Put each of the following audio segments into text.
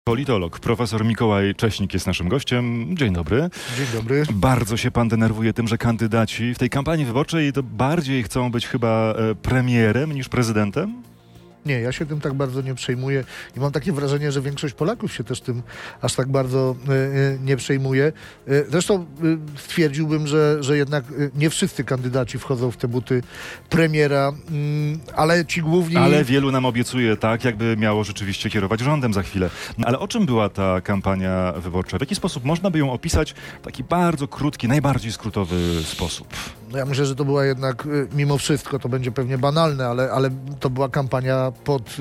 Politolog, profesor Mikołaj Cześnik jest naszym gościem. Dzień dobry. Dzień dobry. Bardzo się pan denerwuje tym, że kandydaci w tej kampanii wyborczej to bardziej chcą być chyba premierem niż prezydentem? Nie, ja się tym tak bardzo nie przejmuję i mam takie wrażenie, że większość Polaków się też tym aż tak bardzo nie przejmuje. Zresztą stwierdziłbym, że jednak nie wszyscy kandydaci wchodzą w te buty premiera, ale ci główni... Ale wielu nam obiecuje tak, jakby miało rzeczywiście kierować rządem za chwilę. Ale o czym była ta kampania wyborcza? W jaki sposób można by ją opisać w taki bardzo krótki, najbardziej skrótowy sposób? No ja myślę, że to była jednak, mimo wszystko, to będzie pewnie banalne, ale to była kampania pod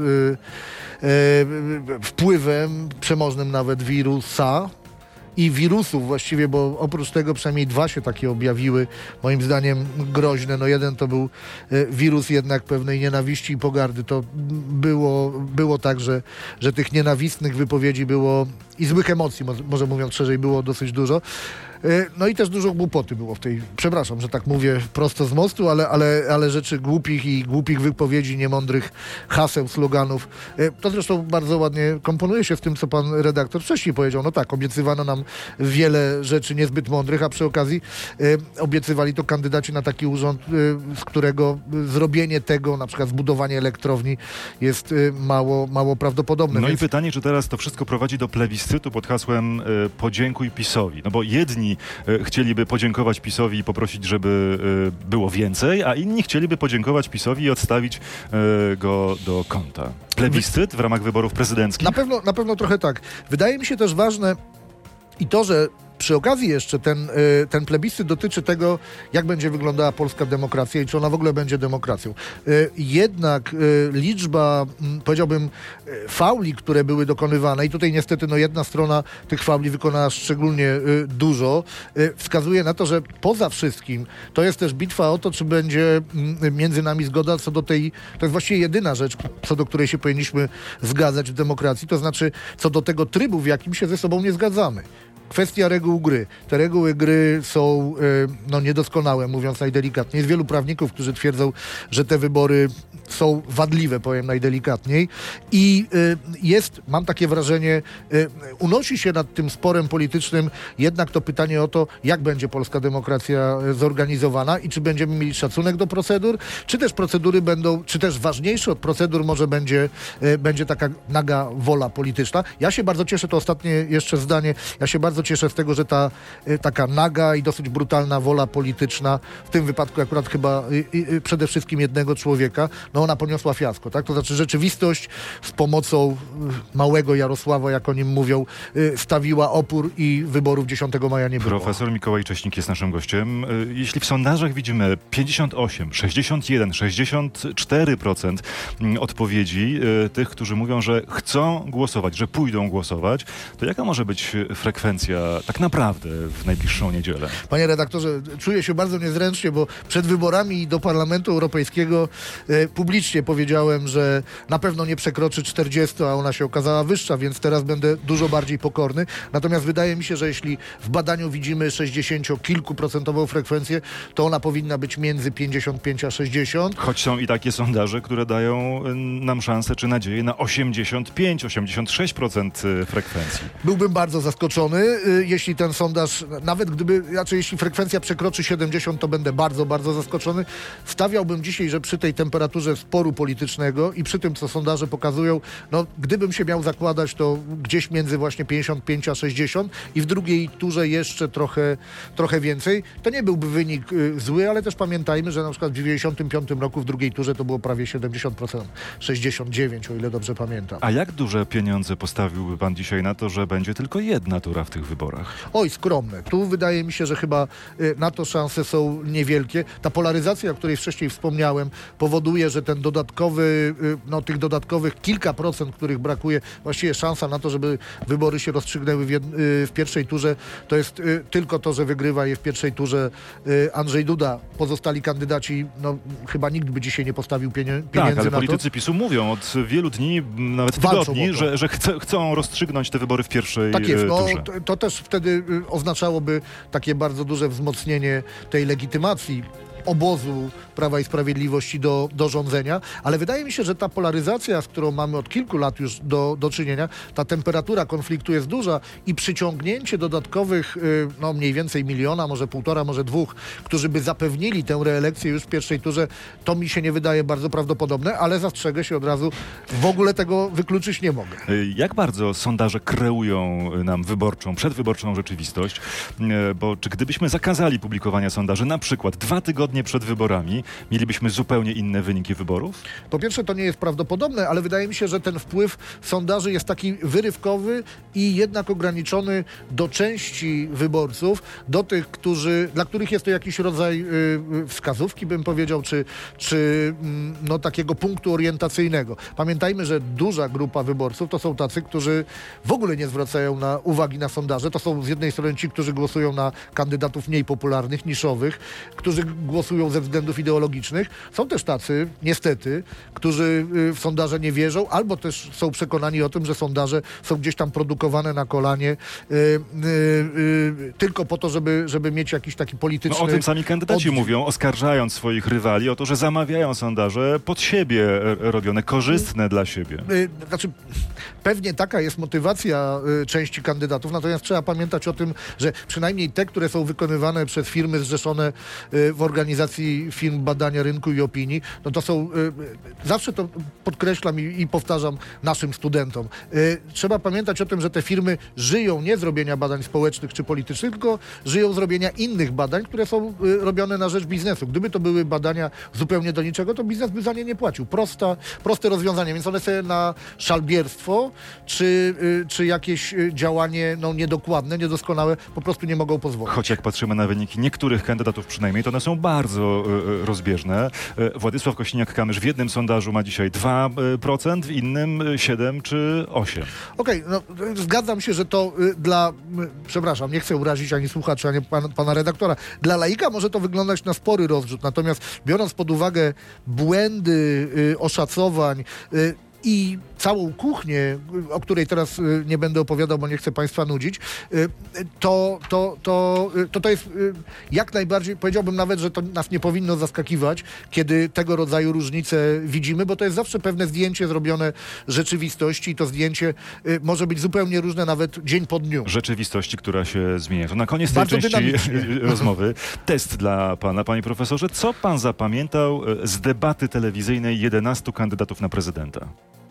wpływem przemożnym nawet wirusa i wirusów właściwie, bo oprócz tego przynajmniej dwa się takie objawiły, moim zdaniem groźne. No jeden to był wirus jednak pewnej nienawiści i pogardy. To było tak, że tych nienawistnych wypowiedzi było i złych emocji, może mówiąc szerzej, było dosyć dużo. No i też dużo głupoty było w tej, przepraszam, że tak mówię prosto z mostu, ale rzeczy głupich wypowiedzi, niemądrych haseł, sloganów. To zresztą bardzo ładnie komponuje się z tym, co pan redaktor wcześniej powiedział. No tak, obiecywano nam wiele rzeczy niezbyt mądrych, a przy okazji obiecywali to kandydaci na taki urząd, z którego zrobienie tego, na przykład zbudowanie elektrowni jest mało prawdopodobne. No Więc... i pytanie, czy teraz to wszystko prowadzi do plebiscytu pod hasłem podziękuj PiS-owi. No bo jedni chcieliby podziękować PiS-owi i poprosić, żeby było więcej, a inni chcieliby podziękować PiS-owi i odstawić go do kąta. Plebiscyt w ramach wyborów prezydenckich? Na pewno trochę tak. Wydaje mi się też ważne i to, że przy okazji jeszcze ten plebiscyt dotyczy tego, jak będzie wyglądała polska demokracja i czy ona w ogóle będzie demokracją. Jednak liczba, powiedziałbym, fauli, które były dokonywane i tutaj niestety jedna strona tych fauli wykonała szczególnie dużo, wskazuje na to, że poza wszystkim to jest też bitwa o to, czy będzie między nami zgoda co do tej, to jest właściwie jedyna rzecz, co do której się powinniśmy zgadzać w demokracji, to znaczy co do tego trybu, w jakim się ze sobą nie zgadzamy. Kwestia reguł gry. Te reguły gry są niedoskonałe, mówiąc najdelikatniej. Jest wielu prawników, którzy twierdzą, że te wybory są wadliwe, powiem najdelikatniej. I mam takie wrażenie, unosi się nad tym sporem politycznym jednak to pytanie o to, jak będzie polska demokracja zorganizowana i czy będziemy mieli szacunek do procedur, czy też procedury będą, czy też ważniejsze od procedur może będzie taka naga wola polityczna. Ja się bardzo cieszę, to ostatnie jeszcze zdanie, ja się bardzo cieszę z tego, że ta taka naga i dosyć brutalna wola polityczna, w tym wypadku akurat chyba przede wszystkim jednego człowieka, ona poniosła fiasko, tak? To znaczy rzeczywistość z pomocą małego Jarosława, jak o nim mówią, stawiła opór i wyborów 10 maja nie było. Profesor Mikołaj Cześnik jest naszym gościem. Jeśli w sondażach widzimy 58, 61, 64% odpowiedzi tych, którzy mówią, że chcą głosować, że pójdą głosować, to jaka może być frekwencja tak naprawdę w najbliższą niedzielę? Panie redaktorze, czuję się bardzo niezręcznie, bo przed wyborami do Parlamentu Europejskiego publicznie powiedziałem, że na pewno nie przekroczy 40, a ona się okazała wyższa, więc teraz będę dużo bardziej pokorny. Natomiast wydaje mi się, że jeśli w badaniu widzimy 60-kilkuprocentową frekwencję, to ona powinna być między 55 a 60. Choć są i takie sondaże, które dają nam szansę czy nadzieję na 85-86% frekwencji. Byłbym bardzo zaskoczony, jeśli ten sondaż, nawet jeśli frekwencja przekroczy 70, to będę bardzo, bardzo zaskoczony. Stawiałbym dzisiaj, że przy tej temperaturze sporu politycznego i przy tym, co sondaże pokazują, gdybym się miał zakładać, to gdzieś między właśnie 55 a 60 i w drugiej turze jeszcze trochę więcej. To nie byłby wynik zły, ale też pamiętajmy, że na przykład w 95 roku w drugiej turze to było prawie 70%, 69, o ile dobrze pamiętam. A jak duże pieniądze postawiłby pan dzisiaj na to, że będzie tylko jedna tura w tych wyborach? Oj, skromne. Tu wydaje mi się, że chyba na to szanse są niewielkie. Ta polaryzacja, o której wcześniej wspomniałem, powoduje, że ten tych dodatkowych kilka procent, których brakuje, właściwie szansa na to, żeby wybory się rozstrzygnęły w pierwszej turze, to jest tylko to, że wygrywa je w pierwszej turze Andrzej Duda. Pozostali kandydaci, chyba nikt by dzisiaj nie postawił pieniędzy tak, ale na politycy PiS-u mówią od wielu dni, nawet tygodni, że chcą rozstrzygnąć te wybory w pierwszej tak jest. turze. To też wtedy oznaczałoby takie bardzo duże wzmocnienie tej legitymacji obozu Prawa i Sprawiedliwości do rządzenia, ale wydaje mi się, że ta polaryzacja, z którą mamy od kilku lat już do czynienia, ta temperatura konfliktu jest duża i przyciągnięcie dodatkowych, no mniej więcej 1 miliona, może 1,5, może 2, którzy by zapewnili tę reelekcję już w pierwszej turze, to mi się nie wydaje bardzo prawdopodobne, ale zastrzegę się od razu, w ogóle tego wykluczyć nie mogę. Jak bardzo sondaże kreują nam przedwyborczą rzeczywistość? Bo czy gdybyśmy zakazali publikowania sondaży na przykład 2 tygodnie przed wyborami, mielibyśmy zupełnie inne wyniki wyborów? Po pierwsze, to nie jest prawdopodobne, ale wydaje mi się, że ten wpływ sondaży jest taki wyrywkowy i jednak ograniczony do części wyborców, do tych, dla których jest to jakiś rodzaj wskazówki, bym powiedział, czy no, takiego punktu orientacyjnego. Pamiętajmy, że duża grupa wyborców to są tacy, którzy w ogóle nie zwracają uwagi na sondaże. To są z jednej strony ci, którzy głosują na kandydatów mniej popularnych, niszowych, którzy głosują ze względów ideologicznych. Są też tacy, niestety, którzy w sondaże nie wierzą, albo też są przekonani o tym, że sondaże są gdzieś tam produkowane na kolanie tylko po to, żeby mieć jakiś taki polityczny... No o tym sami kandydaci mówią, oskarżając swoich rywali o to, że zamawiają sondaże pod siebie robione, korzystne dla siebie. Znaczy, pewnie taka jest motywacja części kandydatów, natomiast trzeba pamiętać o tym, że przynajmniej te, które są wykonywane przez firmy zrzeszone w organizacji firm badania rynku i opinii, no to są, zawsze to podkreślam i powtarzam naszym studentom, trzeba pamiętać o tym, że te firmy żyją nie z robienia badań społecznych czy politycznych, tylko żyją z robienia innych badań, które są robione na rzecz biznesu. Gdyby to były badania zupełnie do niczego, to biznes by za nie płacił. Proste rozwiązanie, więc one sobie na szalbierstwo czy jakieś działanie niedokładne, niedoskonałe po prostu nie mogą pozwolić. Choć jak patrzymy na wyniki niektórych kandydatów przynajmniej, to one są bardzo rozbieżne. Władysław Kosiniak-Kamysz w jednym sondażu ma dzisiaj 2%, w innym 7 czy 8%. Okej, no zgadzam się, że to przepraszam, nie chcę urazić ani słuchaczy, ani pana redaktora. Dla laika może to wyglądać na spory rozrzut, natomiast biorąc pod uwagę błędy oszacowań i całą kuchnię, o której teraz nie będę opowiadał, bo nie chcę państwa nudzić, to jest jak najbardziej, powiedziałbym nawet, że to nas nie powinno zaskakiwać, kiedy tego rodzaju różnice widzimy, bo to jest zawsze pewne zdjęcie zrobione rzeczywistości i to zdjęcie może być zupełnie różne nawet dzień po dniu. Rzeczywistości, która się zmienia. To na koniec tej Bardzo części dynamicznie. rozmowy test dla pana, panie profesorze. Co pan zapamiętał z debaty telewizyjnej 11 kandydatów na prezydenta?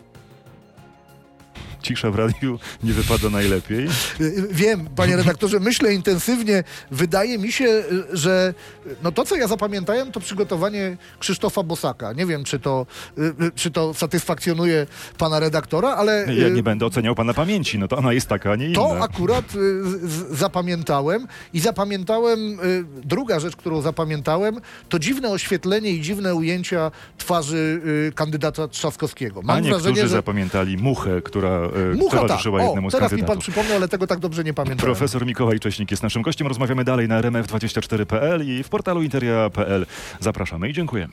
Cisza w radiu nie wypada najlepiej. Wiem, panie redaktorze, myślę intensywnie. Wydaje mi się, że to, co ja zapamiętałem, to przygotowanie Krzysztofa Bosaka. Nie wiem, czy to satysfakcjonuje pana redaktora, ale... Ja nie będę oceniał pana pamięci. No to ona jest taka, a nie inna. To akurat zapamiętałem i druga rzecz, którą zapamiętałem, to dziwne oświetlenie i dziwne ujęcia twarzy kandydata Trzaskowskiego. Mam wrażenie, że zapamiętali muchę, która towarzyszyła jednemu z teraz kandydatów. mi pan przypomniał, ale tego tak dobrze nie pamiętam. Profesor Mikołaj Cześnik jest naszym gościem. Rozmawiamy dalej na rmf24.pl i w portalu interia.pl. Zapraszamy i dziękujemy.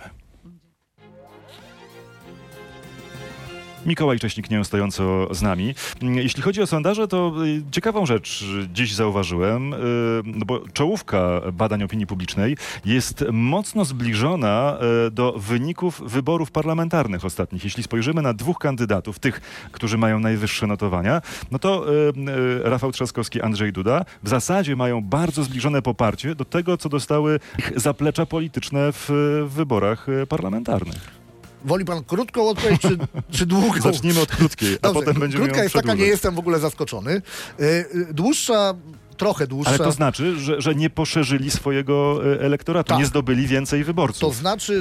Mikołaj Cześnik nieustająco z nami. Jeśli chodzi o sondaże, to ciekawą rzecz dziś zauważyłem, no bo czołówka badań opinii publicznej jest mocno zbliżona do wyników wyborów parlamentarnych ostatnich. Jeśli spojrzymy na 2 kandydatów, tych, którzy mają najwyższe notowania, no to Rafał Trzaskowski, Andrzej Duda w zasadzie mają bardzo zbliżone poparcie do tego, co dostały ich zaplecza polityczne w wyborach parlamentarnych. Woli pan krótką odpowiedź, czy długą? Zacznijmy od krótkiej, a potem będziemy krótka ją jest taka, przedłużać. nie jestem w ogóle zaskoczony. Dłuższa, trochę dłuższa. Ale to znaczy, że nie poszerzyli swojego elektoratu, Tak. nie zdobyli więcej wyborców. To znaczy,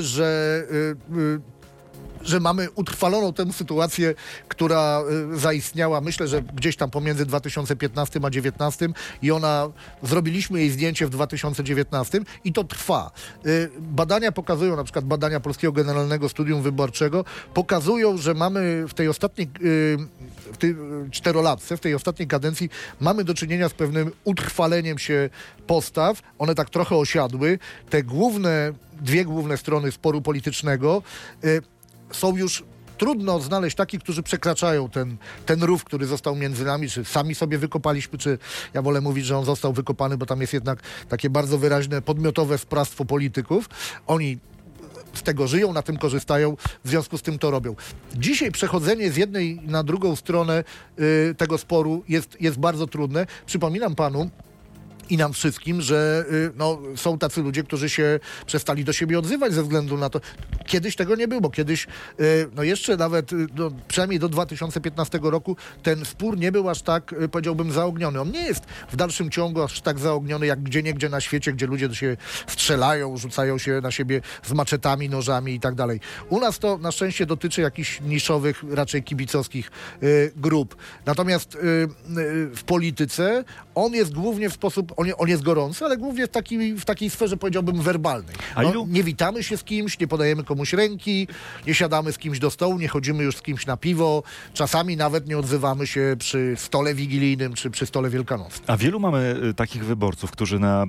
że mamy utrwaloną tę sytuację, która zaistniała, myślę, że gdzieś tam pomiędzy 2015 a 2019 i zrobiliśmy jej zdjęcie w 2019 i to trwa. Badania pokazują, na przykład badania Polskiego Generalnego Studium Wyborczego, pokazują, że mamy w tej ostatniej czterolatce, w tej ostatniej kadencji mamy do czynienia z pewnym utrwaleniem się postaw. One tak trochę osiadły. Te dwie główne strony sporu politycznego są już trudno znaleźć takich, którzy przekraczają ten rów, który został między nami, czy sami sobie wykopaliśmy, czy ja wolę mówić, że on został wykopany, bo tam jest jednak takie bardzo wyraźne podmiotowe sprawstwo polityków. Oni z tego żyją, na tym korzystają, w związku z tym to robią. Dzisiaj przechodzenie z jednej na drugą stronę tego sporu jest bardzo trudne. Przypominam panu i nam wszystkim, że są tacy ludzie, którzy się przestali do siebie odzywać ze względu na to. Kiedyś tego nie było. Kiedyś, jeszcze nawet, przynajmniej do 2015 roku, ten spór nie był aż tak, powiedziałbym, zaogniony. On nie jest w dalszym ciągu aż tak zaogniony, jak gdzieniegdzie na świecie, gdzie ludzie do siebie strzelają, rzucają się na siebie z maczetami, nożami i tak dalej. U nas to na szczęście dotyczy jakichś niszowych, raczej kibicowskich grup. Natomiast w polityce on jest głównie w sposób, on jest gorący, ale głównie w takiej sferze, powiedziałbym, werbalnej. Nie witamy się z kimś, nie podajemy komuś ręki, nie siadamy z kimś do stołu, nie chodzimy już z kimś na piwo, czasami nawet nie odzywamy się przy stole wigilijnym czy przy stole wielkanocnym. A wielu mamy takich wyborców, którzy na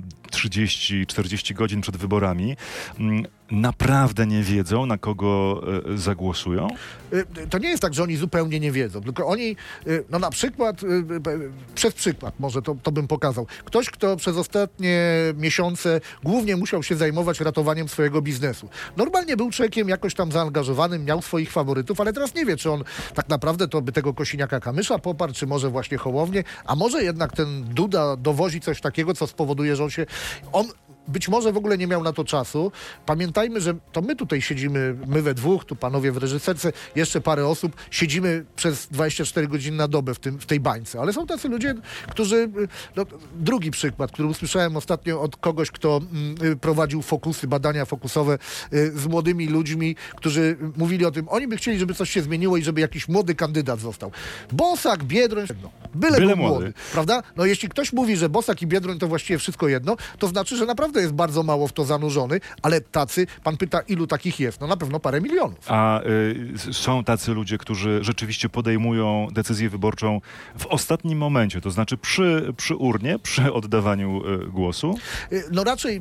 30-40 godzin przed wyborami naprawdę nie wiedzą, na kogo zagłosują? To nie jest tak, że oni zupełnie nie wiedzą, tylko oni, na przykład, przez przykład może to bym pokazał. Ktoś, kto przez ostatnie miesiące głównie musiał się zajmować ratowaniem swojego biznesu. Normalnie był człowiekiem jakoś tam zaangażowanym, miał swoich faworytów, ale teraz nie wie, czy on tak naprawdę to by tego Kosiniaka-Kamysza poparł, czy może właśnie Hołownię, a może jednak ten Duda dowozi coś takiego, co spowoduje, że on być może w ogóle nie miał na to czasu. Pamiętajmy, że to my tutaj siedzimy, my we dwóch, tu panowie w reżyserce, jeszcze parę osób, siedzimy przez 24 godziny na dobę w tej bańce. Ale są tacy ludzie, którzy... drugi przykład, który usłyszałem ostatnio od kogoś, kto prowadził fokusy, badania fokusowe z młodymi ludźmi, którzy mówili o tym, oni by chcieli, żeby coś się zmieniło i żeby jakiś młody kandydat został. Bosak, Biedroń, byle młody. Prawda? Jeśli ktoś mówi, że Bosak i Biedroń to właściwie wszystko jedno, to znaczy, że naprawdę jest bardzo mało w to zanurzony, ale tacy, pan pyta, ilu takich jest? Na pewno parę milionów. A są tacy ludzie, którzy rzeczywiście podejmują decyzję wyborczą w ostatnim momencie, to znaczy przy urnie, przy oddawaniu głosu? Raczej,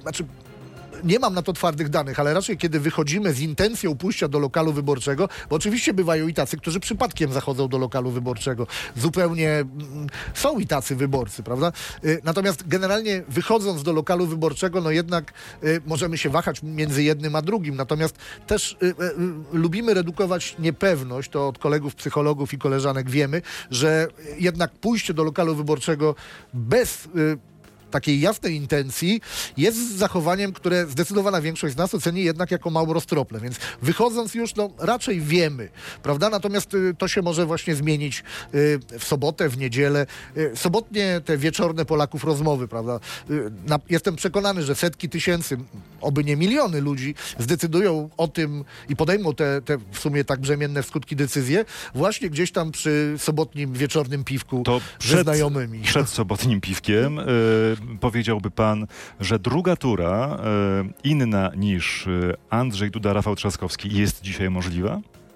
nie mam na to twardych danych, ale raczej kiedy wychodzimy z intencją pójścia do lokalu wyborczego, bo oczywiście bywają i tacy, którzy przypadkiem zachodzą do lokalu wyborczego. Zupełnie są i tacy wyborcy, prawda? Natomiast generalnie wychodząc do lokalu wyborczego, jednak możemy się wahać między jednym a drugim. Natomiast też lubimy redukować niepewność, to od kolegów psychologów i koleżanek wiemy, że jednak pójście do lokalu wyborczego bez takiej jasnej intencji jest zachowaniem, które zdecydowana większość z nas oceni jednak jako mało roztropne, więc wychodząc już, raczej wiemy, prawda? Natomiast to się może właśnie zmienić w sobotę, w niedzielę. Sobotnie te wieczorne Polaków rozmowy, prawda? Jestem przekonany, że setki tysięcy, oby nie miliony ludzi zdecydują o tym i podejmą te w sumie tak brzemienne w skutki decyzje właśnie gdzieś tam przy sobotnim wieczornym piwku ze znajomymi. Przed sobotnim piwkiem powiedziałby pan, że druga tura, inna niż Andrzej Duda, Rafał Trzaskowski, jest dzisiaj możliwa?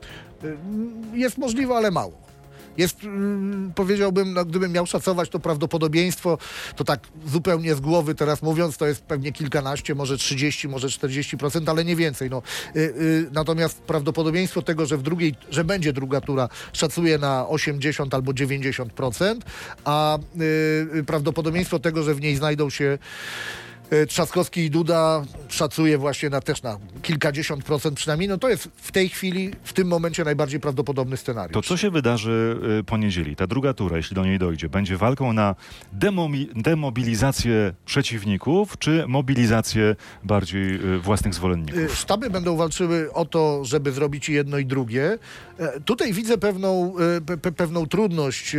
Jest możliwa, ale mało. Jest, powiedziałbym, gdybym miał szacować to prawdopodobieństwo, to tak zupełnie z głowy teraz mówiąc, to jest pewnie kilkanaście, może 30, może 40%, ale nie więcej. Natomiast prawdopodobieństwo tego, że będzie druga tura, szacuję na 80 albo 90%, a prawdopodobieństwo tego, że w niej znajdą się Trzaskowski i Duda, szacuje właśnie też na kilkadziesiąt procent przynajmniej. To jest w tej chwili, w tym momencie najbardziej prawdopodobny scenariusz. To co się wydarzy po niedzieli? Ta druga tura, jeśli do niej dojdzie, będzie walką na demobilizację przeciwników, czy mobilizację bardziej własnych zwolenników? Sztaby będą walczyły o to, żeby zrobić jedno i drugie. Tutaj widzę pewną trudność,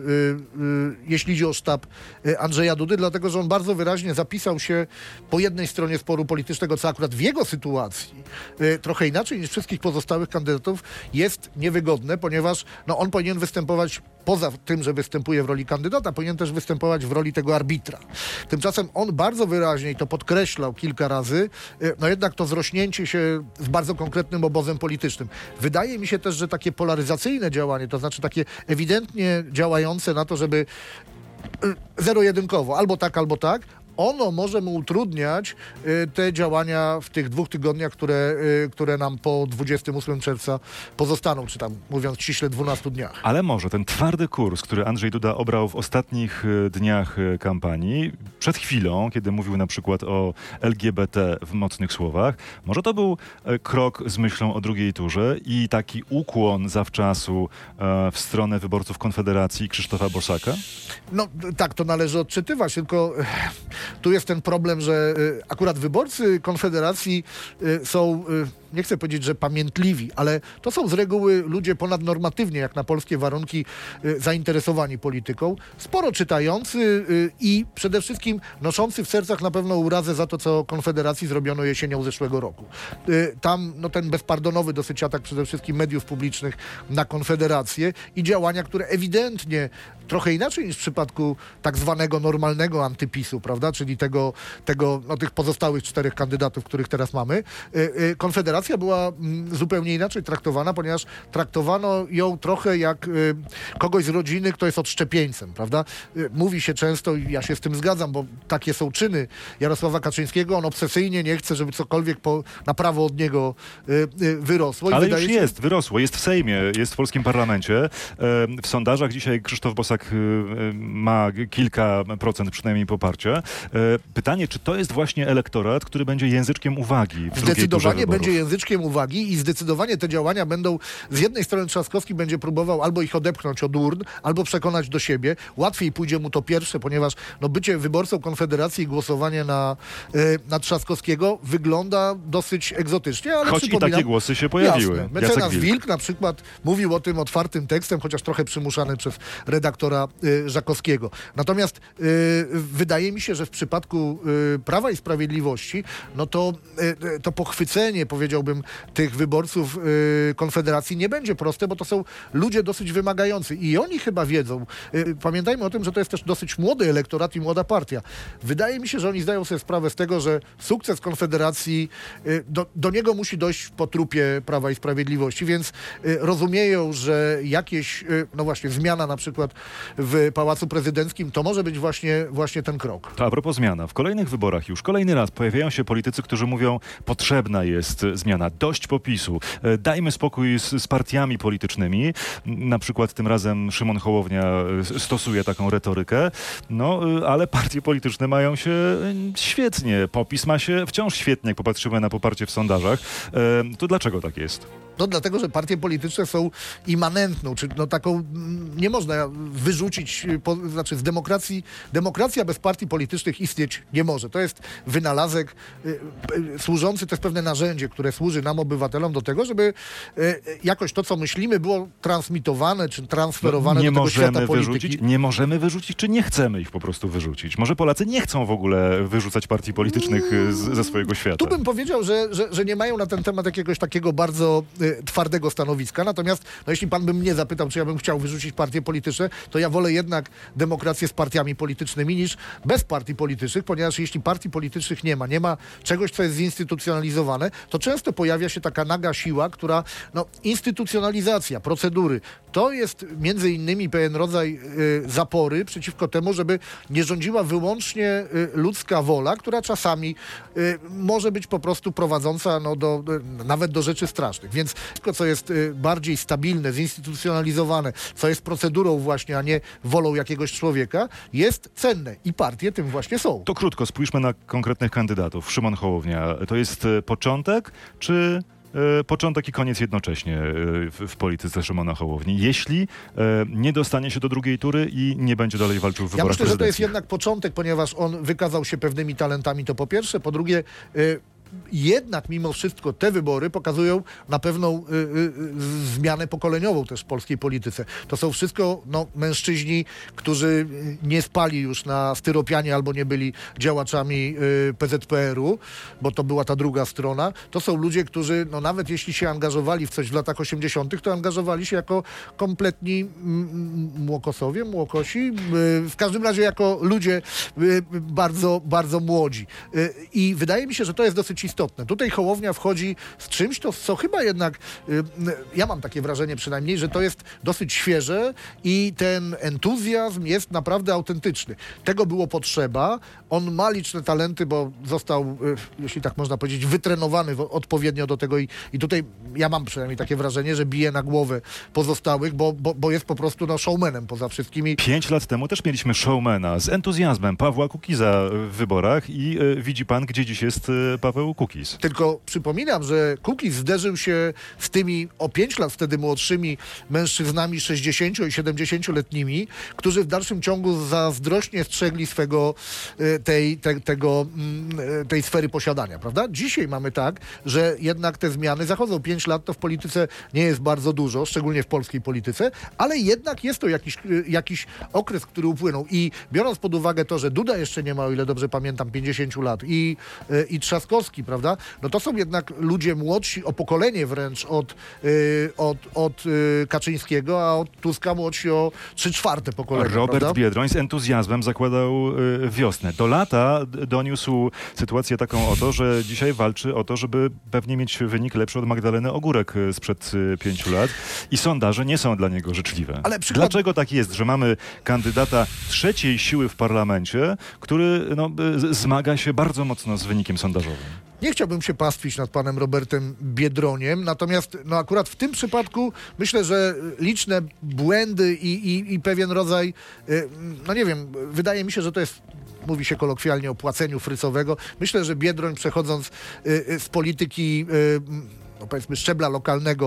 jeśli idzie o sztab Andrzeja Dudy, dlatego że on bardzo wyraźnie zapisał się po jednej stronie sporu politycznego, co akurat w jego sytuacji trochę inaczej niż wszystkich pozostałych kandydatów jest niewygodne, ponieważ on powinien występować poza tym, że występuje w roli kandydata, powinien też występować w roli tego arbitra. Tymczasem on bardzo wyraźnie, i to podkreślał kilka razy, jednak to zrośnięcie się z bardzo konkretnym obozem politycznym. Wydaje mi się też, że takie polaryzacyjne działanie, to znaczy takie ewidentnie działające na to, żeby zero-jedynkowo, albo tak, ono może mu utrudniać te działania w tych 2 tygodniach, które nam po 28 czerwca pozostaną, czy tam mówiąc ściśle 12 dniach. Ale może ten twardy kurs, który Andrzej Duda obrał w ostatnich dniach kampanii, przed chwilą, kiedy mówił na przykład o LGBT w mocnych słowach, może to był krok z myślą o drugiej turze i taki ukłon zawczasu w stronę wyborców Konfederacji Krzysztofa Bosaka? No tak, to należy odczytywać, tylko tu jest ten problem, że akurat wyborcy Konfederacji są, nie chcę powiedzieć, że pamiętliwi, ale to są z reguły ludzie ponadnormatywnie, jak na polskie warunki, zainteresowani polityką, sporo czytający i przede wszystkim noszący w sercach na pewno urazę za to, co Konfederacji zrobiono jesienią zeszłego roku. Tam ten bezpardonowy dosyć atak przede wszystkim mediów publicznych na Konfederację i działania, które ewidentnie trochę inaczej niż w przypadku tak zwanego normalnego antypisu, prawda, czyli tych pozostałych 4 kandydatów, których teraz mamy. Konfederacja była zupełnie inaczej traktowana, ponieważ traktowano ją trochę jak kogoś z rodziny, kto jest odszczepieńcem, prawda. Mówi się często, i ja się z tym zgadzam, bo takie są czyny Jarosława Kaczyńskiego, on obsesyjnie nie chce, żeby cokolwiek na prawo od niego wyrosło. Ale już jest, wyrosło, jest w Sejmie, jest w polskim parlamencie. W sondażach dzisiaj Krzysztof Bosak ma kilka procent przynajmniej poparcia. Pytanie, czy to jest właśnie elektorat, który będzie języczkiem uwagi w Zdecydowanie będzie języczkiem uwagi i zdecydowanie te działania będą, z jednej strony Trzaskowski będzie próbował albo ich odepchnąć od urn, albo przekonać do siebie. Łatwiej pójdzie mu to pierwsze, ponieważ bycie wyborcą Konfederacji i głosowanie na Trzaskowskiego wygląda dosyć egzotycznie, ale choć i takie głosy się pojawiły. Jasne. Mecenas Wilk na przykład mówił o tym otwartym tekstem, chociaż trochę przymuszany przez redaktora Żakowskiego. Natomiast wydaje mi się, że w przypadku Prawa i Sprawiedliwości, to pochwycenie, powiedziałbym, tych wyborców Konfederacji nie będzie proste, bo to są ludzie dosyć wymagający i oni chyba wiedzą. Pamiętajmy o tym, że to jest też dosyć młody elektorat i młoda partia. Wydaje mi się, że oni zdają sobie sprawę z tego, że sukces Konfederacji, do niego musi dojść po trupie Prawa i Sprawiedliwości, więc rozumieją, że jakieś, zmiana na przykład w Pałacu Prezydenckim, to może być właśnie ten krok. To a propos zmiana. W kolejnych wyborach już kolejny raz pojawiają się politycy, którzy mówią, potrzebna jest zmiana, dość popisu, dajmy spokój z partiami politycznymi. Na przykład tym razem Szymon Hołownia stosuje taką retorykę, ale partie polityczne mają się świetnie. PiS ma się wciąż świetnie, jak popatrzymy na poparcie w sondażach. To dlaczego tak jest? Dlatego, że partie polityczne są immanentną, czy taką nie można wyrzucić, z demokracji. Demokracja bez partii politycznych istnieć nie może. To jest wynalazek służący, to jest pewne narzędzie, które służy nam, obywatelom, do tego, żeby jakoś to, co myślimy, było transmitowane, czy transferowane do tego świata polityki. Nie możemy wyrzucić, czy nie chcemy ich po prostu wyrzucić? Może Polacy nie chcą w ogóle wyrzucać partii politycznych ze swojego świata? Tu bym powiedział, że nie mają na ten temat jakiegoś takiego bardzo twardego stanowiska. Natomiast jeśli pan by mnie zapytał, czy ja bym chciał wyrzucić partie polityczne, to ja wolę jednak demokrację z partiami politycznymi niż bez partii politycznych, ponieważ jeśli partii politycznych nie ma czegoś, co jest zinstytucjonalizowane, to często pojawia się taka naga siła, która, instytucjonalizacja, procedury, to jest między innymi pewien rodzaj zapory przeciwko temu, żeby nie rządziła wyłącznie ludzka wola, która czasami może być po prostu prowadząca nawet do rzeczy strasznych. Więc wszystko, co jest bardziej stabilne, zinstytucjonalizowane, co jest procedurą właśnie, a nie wolą jakiegoś człowieka, jest cenne. I partie tym właśnie są. To krótko, spójrzmy na konkretnych kandydatów. Szymon Hołownia, to jest początek, czy początek i koniec jednocześnie w polityce Szymona Hołowni, jeśli nie dostanie się do drugiej tury i nie będzie dalej walczył w wyborach prezydenckich? Ja myślę, że to jest jednak początek, ponieważ on wykazał się pewnymi talentami, to po pierwsze. Po drugie, jednak mimo wszystko te wybory pokazują na pewną zmianę pokoleniową też w polskiej polityce. To są wszystko mężczyźni, którzy nie spali już na styropianie albo nie byli działaczami PZPR-u, bo to była ta druga strona. To są ludzie, którzy nawet jeśli się angażowali w coś w latach 80., to angażowali się jako kompletni młokosi, w każdym razie jako ludzie bardzo, bardzo młodzi. I wydaje mi się, że to jest dosyć dość istotne. Tutaj Hołownia wchodzi z czymś, co chyba jednak, ja mam takie wrażenie przynajmniej, że to jest dosyć świeże i ten entuzjazm jest naprawdę autentyczny. Tego było potrzeba. On ma liczne talenty, bo został, jeśli tak można powiedzieć, wytrenowany odpowiednio do tego i tutaj ja mam przynajmniej takie wrażenie, że bije na głowę pozostałych, bo jest po prostu showmanem poza wszystkimi. 5 lat temu też mieliśmy showmana z entuzjazmem Pawła Kukiza w wyborach i widzi pan, gdzie dziś jest Paweł Kukiz. Tylko przypominam, że Kukiz zderzył się z tymi o 5 lat wtedy młodszymi mężczyznami 60 i 70-letnimi, którzy w dalszym ciągu zazdrośnie strzegli swego tej sfery posiadania, prawda? Dzisiaj mamy tak, że jednak te zmiany zachodzą. 5 lat to w polityce nie jest bardzo dużo, szczególnie w polskiej polityce, ale jednak jest to jakiś okres, który upłynął i biorąc pod uwagę to, że Duda jeszcze nie ma, o ile dobrze pamiętam, 50 lat i Trzaskowski, prawda? No to są jednak ludzie młodsi o pokolenie wręcz od Kaczyńskiego, a od Tuska młodsi o 3/4 pokolenia. Robert prawda? Biedroń z entuzjazmem zakładał wiosnę. Do lata doniósł sytuację taką oto, że dzisiaj walczy o to, żeby pewnie mieć wynik lepszy od Magdaleny Ogórek sprzed 5 lat i sondaże nie są dla niego życzliwe. Ale Dlaczego tak jest, że mamy kandydata trzeciej siły w parlamencie, który zmaga się bardzo mocno z wynikiem sondażowym? Nie chciałbym się pastwić nad panem Robertem Biedroniem, natomiast akurat w tym przypadku myślę, że liczne błędy i pewien rodzaj, nie wiem, wydaje mi się, że to jest, mówi się kolokwialnie o płaceniu frycowego. Myślę, że Biedroń przechodząc z polityki powiedzmy szczebla lokalnego,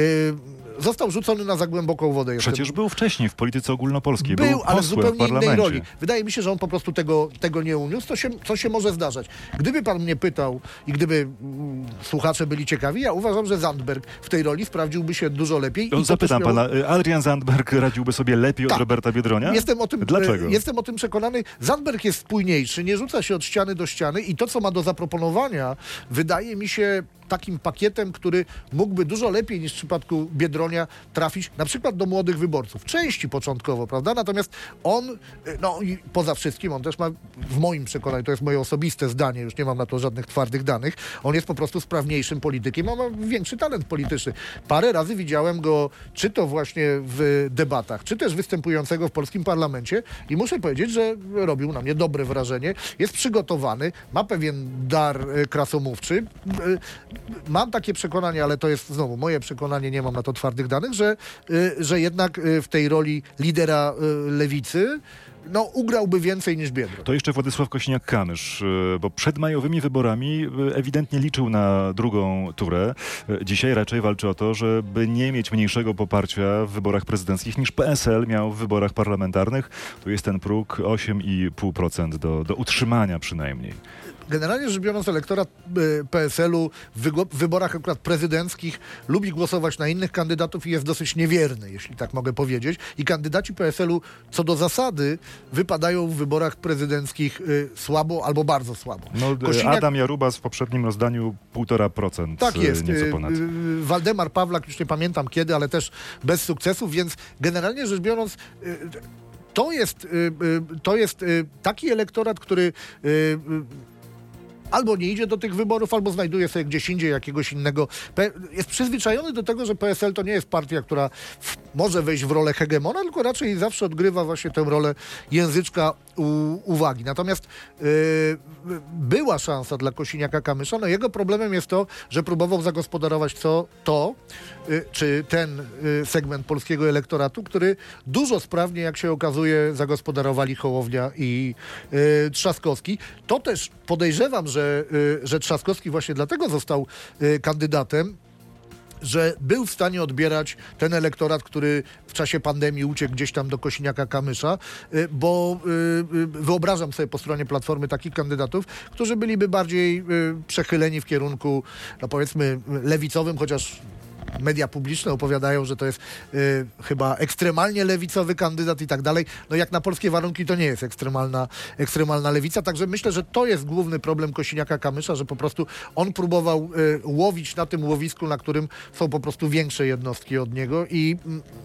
został rzucony na za głęboką wodę. Przecież był wcześniej w polityce ogólnopolskiej. Był, ale w posłem zupełnie parlamencie. innej roli. Wydaje mi się, że on po prostu tego nie uniósł, co się może zdarzać. Gdyby pan mnie pytał i gdyby słuchacze byli ciekawi, ja uważam, że Zandberg w tej roli sprawdziłby się dużo lepiej. Zapytam pana, Adrian Zandberg radziłby sobie lepiej od Roberta Biedronia? Dlaczego? Jestem o tym przekonany. Zandberg jest spójniejszy, nie rzuca się od ściany do ściany i to, co ma do zaproponowania, wydaje mi się takim pakietem, który mógłby dużo lepiej niż w przypadku Biedronia trafić na przykład do młodych wyborców. Części początkowo, prawda? Natomiast on, i poza wszystkim, on też ma, w moim przekonaniu, to jest moje osobiste zdanie, już nie mam na to żadnych twardych danych, on jest po prostu sprawniejszym politykiem, a ma większy talent polityczny. Parę razy widziałem go, czy to właśnie w debatach, czy też występującego w polskim parlamencie i muszę powiedzieć, że robił na mnie dobre wrażenie. Jest przygotowany, ma pewien dar krasomówczy. Mam takie przekonanie, ale to jest znowu moje przekonanie, nie mam na to twardych danych, że jednak w tej roli lidera lewicy ugrałby więcej niż Biedroń. To jeszcze Władysław Kosiniak-Kamysz, bo przed majowymi wyborami ewidentnie liczył na drugą turę. Dzisiaj raczej walczy o to, żeby nie mieć mniejszego poparcia w wyborach prezydenckich niż PSL miał w wyborach parlamentarnych. Tu jest ten próg 8,5% do utrzymania przynajmniej. Generalnie rzecz biorąc, elektorat PSL-u w wyborach akurat prezydenckich lubi głosować na innych kandydatów i jest dosyć niewierny, jeśli tak mogę powiedzieć. I kandydaci PSL-u co do zasady wypadają w wyborach prezydenckich słabo albo bardzo słabo. Adam Jarubas w poprzednim rozdaniu 1,5%. Tak jest. Nieco ponad. Waldemar Pawlak, już nie pamiętam kiedy, ale też bez sukcesów, więc generalnie rzecz biorąc to jest taki elektorat, który albo nie idzie do tych wyborów, albo znajduje sobie gdzieś indziej jakiegoś innego. Jest przyzwyczajony do tego, że PSL to nie jest partia, która może wejść w rolę hegemona, tylko raczej zawsze odgrywa właśnie tę rolę języczka uwagi. Natomiast była szansa dla Kosiniaka-Kamysza. Jego problemem jest to, że próbował zagospodarować czy ten segment polskiego elektoratu, który dużo sprawniej, jak się okazuje, zagospodarowali Hołownia i Trzaskowski. To też podejrzewam, że Trzaskowski właśnie dlatego został kandydatem, że był w stanie odbierać ten elektorat, który w czasie pandemii uciekł gdzieś tam do Kosiniaka-Kamysza, bo wyobrażam sobie po stronie Platformy takich kandydatów, którzy byliby bardziej przechyleni w kierunku, powiedzmy, lewicowym, chociaż media publiczne opowiadają, że to jest chyba ekstremalnie lewicowy kandydat i tak dalej. Jak na polskie warunki to nie jest ekstremalna lewica, także myślę, że to jest główny problem Kosiniaka-Kamysza, że po prostu on próbował łowić na tym łowisku, na którym są po prostu większe jednostki od niego i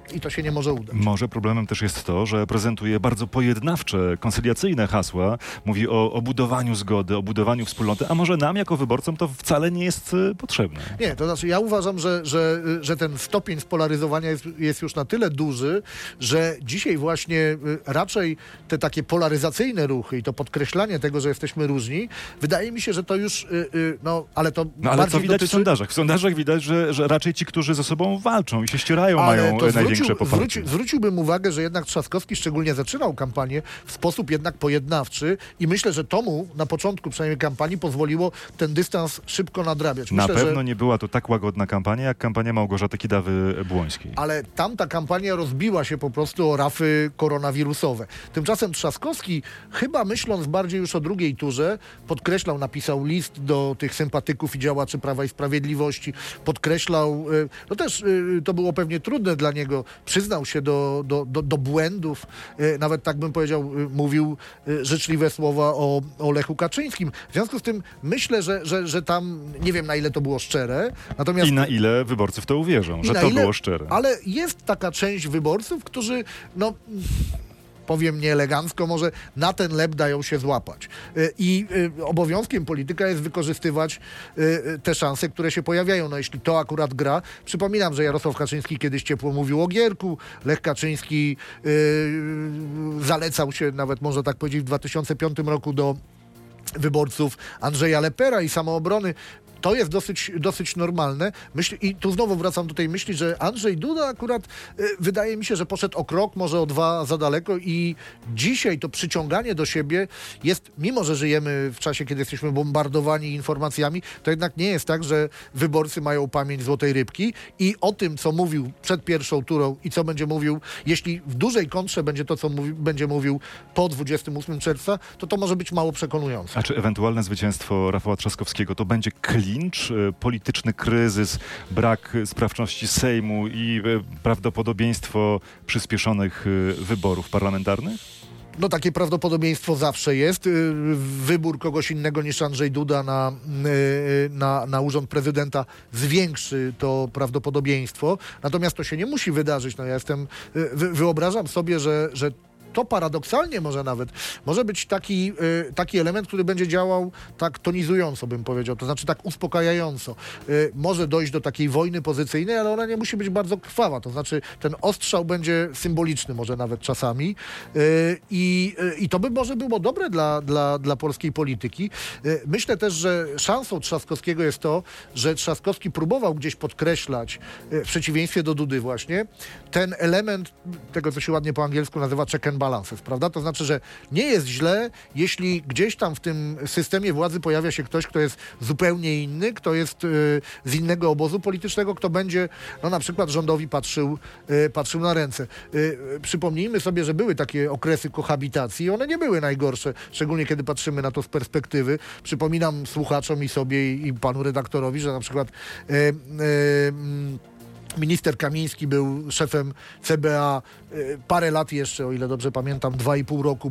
i to się nie może udać. Może problemem też jest to, że prezentuje bardzo pojednawcze, koncyliacyjne hasła. Mówi o budowaniu zgody, o budowaniu wspólnoty, a może nam jako wyborcom to wcale nie jest potrzebne. Nie, to znaczy ja uważam, że ten stopień spolaryzowania jest już na tyle duży, że dzisiaj właśnie raczej te takie polaryzacyjne ruchy i to podkreślanie tego, że jesteśmy różni, wydaje mi się, że to już, ale to ale co widać w sondażach? W sondażach widać, że raczej ci, którzy ze sobą walczą i się ścierają, mają największe poparcie. Zwróciłbym uwagę, że jednak Trzaskowski szczególnie zaczynał kampanię w sposób jednak pojednawczy i myślę, że to mu na początku przynajmniej kampanii pozwoliło ten dystans szybko nadrabiać. Na pewno nie była to tak łagodna kampania, jak kampania Małgorzaty Kidawy-Błońskiej. Ale tamta kampania rozbiła się po prostu o rafy koronawirusowe. Tymczasem Trzaskowski, chyba myśląc bardziej już o drugiej turze, napisał list do tych sympatyków i działaczy Prawa i Sprawiedliwości, podkreślał, to było pewnie trudne dla niego, przyznał się do błędów, nawet tak bym powiedział, mówił życzliwe słowa o Lechu Kaczyńskim. W związku z tym myślę, że tam, nie wiem na ile to było szczere, natomiast... I na ile wyborcy w to uwierzą, że to było szczere. Ale jest taka część wyborców, którzy, powiem nieelegancko, może na ten lep dają się złapać. I obowiązkiem polityka jest wykorzystywać te szanse, które się pojawiają. Jeśli to akurat gra. Przypominam, że Jarosław Kaczyński kiedyś ciepło mówił o Gierku. Lech Kaczyński zalecał się, nawet można tak powiedzieć, w 2005 roku do wyborców Andrzeja Lepera i Samoobrony. To jest dosyć normalne. I tu znowu wracam do tej myśli, że Andrzej Duda akurat wydaje mi się, że poszedł o krok, może o dwa za daleko i dzisiaj to przyciąganie do siebie jest, mimo że żyjemy w czasie, kiedy jesteśmy bombardowani informacjami, to jednak nie jest tak, że wyborcy mają pamięć złotej rybki i o tym, co mówił przed pierwszą turą i co będzie mówił, jeśli w dużej kontrze będzie to, co będzie mówił po 28 czerwca, to może być mało przekonujące. A czy ewentualne zwycięstwo Rafała Trzaskowskiego to będzie klincz, polityczny kryzys, brak sprawczości Sejmu i prawdopodobieństwo przyspieszonych wyborów parlamentarnych? Takie prawdopodobieństwo zawsze jest. Wybór kogoś innego niż Andrzej Duda na urząd prezydenta zwiększy to prawdopodobieństwo. Natomiast to się nie musi wydarzyć. Wyobrażam sobie, że to paradoksalnie może być taki element, który będzie działał tak tonizująco, bym powiedział, to znaczy tak uspokajająco. Może dojść do takiej wojny pozycyjnej, ale ona nie musi być bardzo krwawa, to znaczy ten ostrzał będzie symboliczny może nawet czasami i to by może było dobre dla polskiej polityki. Myślę też, że szansą Trzaskowskiego jest to, że Trzaskowski próbował gdzieś podkreślać, w przeciwieństwie do Dudy właśnie, ten element tego, co się ładnie po angielsku nazywa check and balances, prawda? To znaczy, że nie jest źle, jeśli gdzieś tam w tym systemie władzy pojawia się ktoś, kto jest zupełnie inny, kto jest z innego obozu politycznego, kto będzie, na przykład rządowi patrzył na ręce. Przypomnijmy sobie, że były takie okresy kohabitacji i one nie były najgorsze, szczególnie kiedy patrzymy na to z perspektywy. Przypominam słuchaczom i sobie i panu redaktorowi, że na przykład minister Kamiński był szefem CBA parę lat jeszcze, o ile dobrze pamiętam, 2,5 roku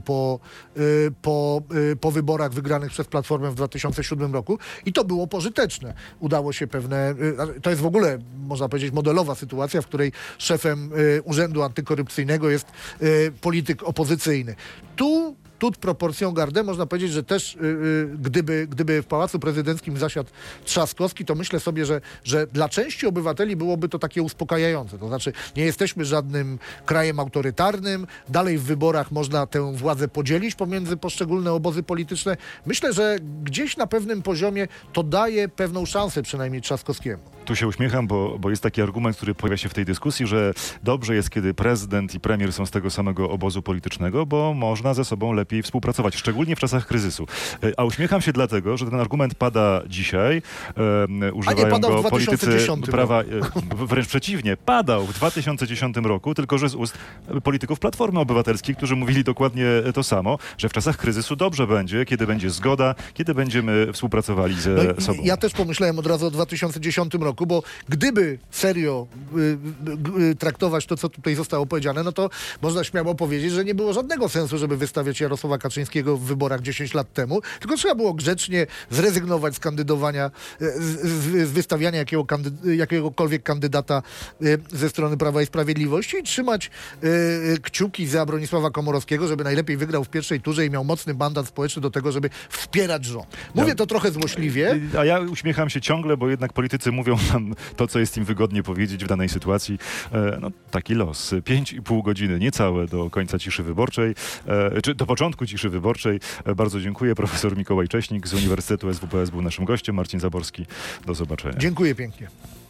po wyborach wygranych przez Platformę w 2007 roku i to było pożyteczne. Udało się to jest w ogóle, można powiedzieć, modelowa sytuacja, w której szefem Urzędu Antykorupcyjnego jest polityk opozycyjny. Tu proporcją gardę można powiedzieć, że też gdyby w Pałacu Prezydenckim zasiadł Trzaskowski, to myślę sobie, że dla części obywateli byłoby to takie uspokajające. To znaczy nie jesteśmy żadnym krajem autorytarnym, dalej w wyborach można tę władzę podzielić pomiędzy poszczególne obozy polityczne. Myślę, że gdzieś na pewnym poziomie to daje pewną szansę przynajmniej Trzaskowskiemu. Tu się uśmiecham, bo jest taki argument, który pojawia się w tej dyskusji, że dobrze jest, kiedy prezydent i premier są z tego samego obozu politycznego, bo można ze sobą lepiej współpracować, szczególnie w czasach kryzysu. A uśmiecham się dlatego, że ten argument pada dzisiaj, używają go politycy prawa, wręcz przeciwnie, padał w 2010 roku, tylko że z ust polityków Platformy Obywatelskiej, którzy mówili dokładnie to samo, że w czasach kryzysu dobrze będzie, kiedy będzie zgoda, kiedy będziemy współpracowali ze sobą. Ja też pomyślałem od razu o 2010 roku. roku, bo gdyby serio traktować to, co tutaj zostało powiedziane, no to można śmiało powiedzieć, że nie było żadnego sensu, żeby wystawiać Jarosława Kaczyńskiego w wyborach 10 lat temu, tylko trzeba było grzecznie zrezygnować z kandydowania, z wystawiania jakiegokolwiek kandydata ze strony Prawa i Sprawiedliwości i trzymać kciuki za Bronisława Komorowskiego, żeby najlepiej wygrał w pierwszej turze i miał mocny mandat społeczny do tego, żeby wspierać rząd. Mówię to trochę złośliwie. A ja uśmiecham się ciągle, bo jednak politycy mówią nam to, co jest im wygodnie powiedzieć w danej sytuacji. No, taki los. 5,5 godziny, niecałe do końca ciszy wyborczej, czy do początku ciszy wyborczej. Bardzo dziękuję. Profesor Mikołaj Cześnik z Uniwersytetu SWPS był naszym gościem. Marcin Zaborski. Do zobaczenia. Dziękuję pięknie.